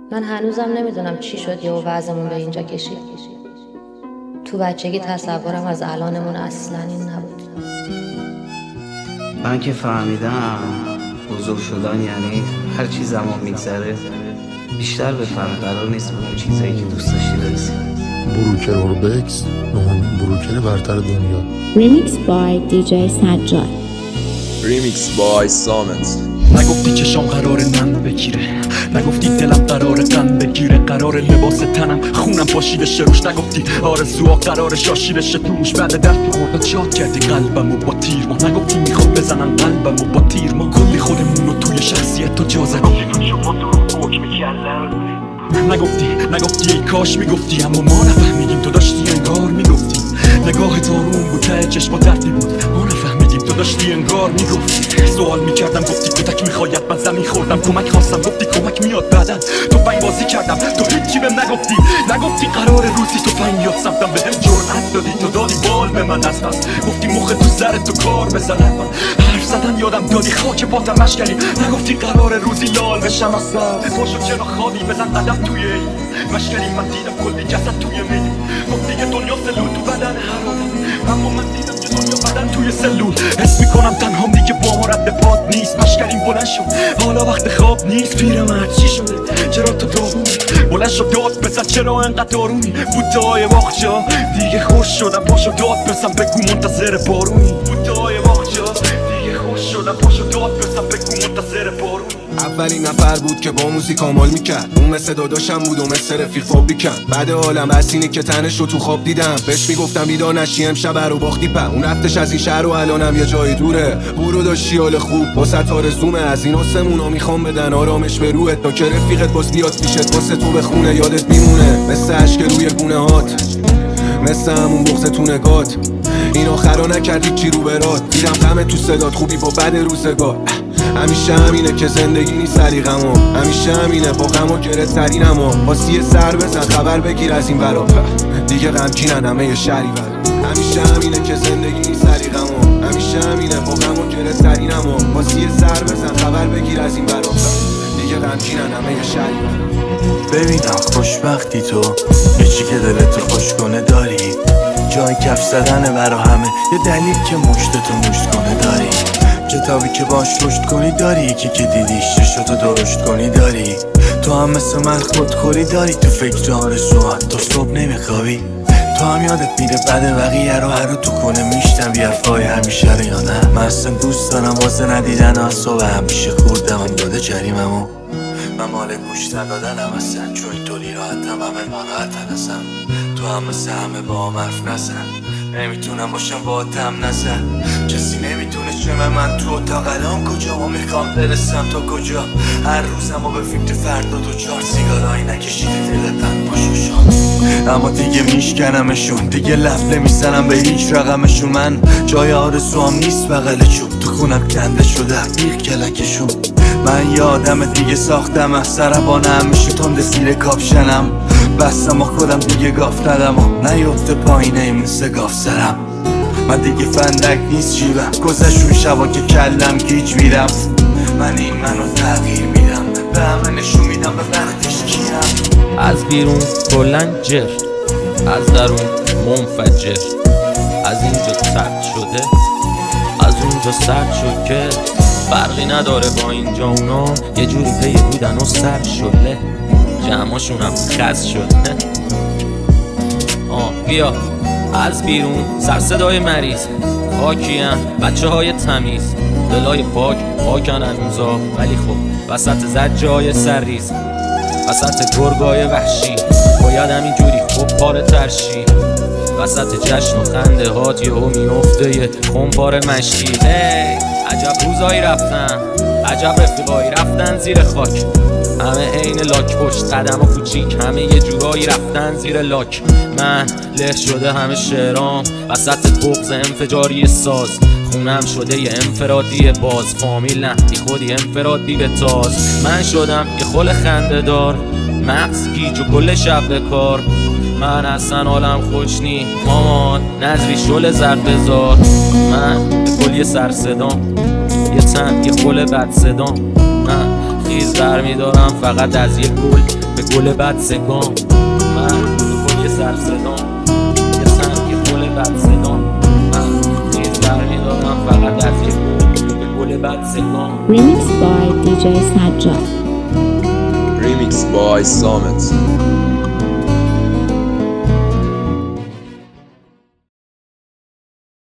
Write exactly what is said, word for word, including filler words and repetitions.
من هنوزم نمیدونم چی شد یهو وضعمون به اینجا کشید. تو بچگی تصورم از الانمون اصلا این نبود. من که فهمیدم بزرگ شدن یعنی هر چی زمان میگذره بیشتر بفهمی قرار نیست به اون چیزایی که دوست داشتی برسی. بروکر اوربکس نهم بروکر برتر دنیا. Remix by دی جی سجاد. Remix by سامت. نگفتی چشام قرار نم بگیره، نگفتی دلم قرار غم بگیره، قرار لباس تنم خونم پاشیده شه روش، نگفتی آرزوها قرار شاشیده شه توش. بعد درد خورده شاد کردی قلبمو با تیر ما، نگفتی میخواد بزنن قلبمو با تیر ما. کلی خودمونو توی شخصیت تو جا زدی، نگفتی نگفتی ای کاش میگفتی، اما ما نفهمیدیم تو داشتی انگار میگفتی. نگاه تارون بود ته چشم دردی بود، ما نفهمیدیم تو داشتی انگار میگفتی. سوال میکردم گفتی کتک میخواید، من زمین خوردم کمک خواستم گفتی کمک میاد بعدن. تو فنگ بازی کردم تو هیچی بهم نگفتی، نگفتی قرار روزی تو فنگ یاد سمتم بهم جرأت دادی تو دادی بال به من از پس. گفتی مخ تو سر تو کار بزنم، من حرف زدن یادم دادی خاک پاتم مشکلی. نگفتی قرار روزی لال بشم از سر، پاشو چرا خوابی بزن قدم توی این مشکلی. من دیدم کلی جسد توی میدی، گفتی که دنیا سلول تو بدن هر آدم، اما من دیدم که دنیا بدن توی سلول. حس میکنم تنهام دیگه با ما رد پاد نیست، مشکلیم بلند شد حالا وقت خواب نیست. پیرمرد چی شده چرا تو داغونی؟ بلند شد داد بزن چرا انقدر دارونی؟ بوته‌های باغچه دیگه خوش شدم، پاشو داد بزن بگو منتظر بارونی. بوته‌های باغچه دیگه خوش شدم، پاشو داد بزن بگو منتظر بارونی. اولین نفر بود که با موزیک آمال میکرد، اون مثل داداشم بود و مثل رفیق فابریکم. بعد عالم بس اینه که تنش رو تو خواب دیدم، بهش میگفتم بیدار نشی امشب رو باختی په. اون رفتش از این شهر و الانم یه جای دوره، برو داشتی حال خوب واسه آرزومه. از این آسمونا میخوام بدن آرامش به روحت، تا که رفیقت باز بیاد پیشت واسه تو بخونه یادت میمونه. مثل عشق روی گونه هات، مثل همون بغض تو نگات، این آخرا نکردی چی رو برات. دیدم غم تو صدات خوبی با بد روزگار. همیشه همینه که زندگی نیست سلیقمو، همیشه همینه با غم و گره ترینمو. واسی سر بزن خبر بگیر از این برا، دیگه غمگینن همه یه شهری برا. همیشه همینه که زندگی نیست سلیقمو، همیشه همینه با غم و گره ترینمو. واسی سر بزن خبر بگیر از این برا، دیگه غمگینن همه یه شهری برا. ببینم خوشبختی تو یه چی که دلتو خوش کنه داری، جای کف زدنه برا همه، یه دلیل که مشتتو مشت کنه داری. کتابی که باش رشد کنی داری، یکی که دیدیش چشتو درشت کنی داری. تو هم مثل من خودخوری داری، تو فکر آرزوات تا صبح نمیخوابی. تو هم یادت میره بعد بقیه رو هر رو تو کنه میشتم بیرفای همیشه رو یا نه. من اصلا دوست دارم واسه ندیدن اصابه، همیشه خوردم هم داده جریممو. من مال گوش ندادنم اصلا، چون اینطوری راحتم همه ناراحتن اصلا. تو هم مثل همه با هم حرف نزن، نمیتونم باشم با تم نزن. کسی نمیتونه شمه من تو اتاق الان کجا و میخوام برسم تا کجا. هر روزم و به فکر فردا دو چار سیگارایی نکشیده دلتن باشوشان. اما دیگه میشکنمشون، دیگه لب نمیزنم به هیچ رقمشون. من جای آرزوام نیست بغل چوب، تو خونم کنده شده بیخ کلکشون. من یادم دیگه ساختم از سربانه همیشه تند زیر کاپشنم. بستم و خودم دیگه گاف ندم و نیفته پایینه مثل گاف سرم. من دیگه فندک نیست جیبم، گذشون شبا که کلم گیج میرم. من این منو تغییر میدم، به همه نشون میدم به وقتش کیم. از بیرون کلن جر، از درون منفجر. از اینجا سرد شده، از اونجا سرد شد که فرقی نداره با اینجا. اونا یه جوری پی بودن و سر شده، جمعاشون هم خز شد. آه بیا از بیرون سر صدای مریض، خاکیم بچه های تمیز، دلای پاک پاکن هنوزا، ولی خب وسط زجای سرریز، وسط گرگای وحشی باید همینجوری خوب پاره ترشی. وسط جشن و خنده هات یهو میفته یه خونپاره مشتی. هی عجب روزایی رفتن، عجب رفیقایی رفتن زیر خاک. همه عین لاک پشت قدم و کوچیک، همه یه جورایی رفتن زیر لاک. من له شده همه شعرام وسط بغض انفجاری ساز. خونم شده یه انفرادی باز، فامیل نه بی خودی انفرادی به تاز. من شدم یه خل خنده دار، مغز گیج و کل شب به کار. من اصلا حالم خوش نی مامان، نظری شل زرد بزار. من به کل یه سر صدام، یه تن یه خل بد صدام. من خیز برمیدارم فقط از یک گل به گل بد سگام. من گل سر صدام یه سنگ گل بد صدام. من خیز برمیدارم فقط از یک گل به گل بد سگام. Remix by دی جی Sajjad. Remix by Samet.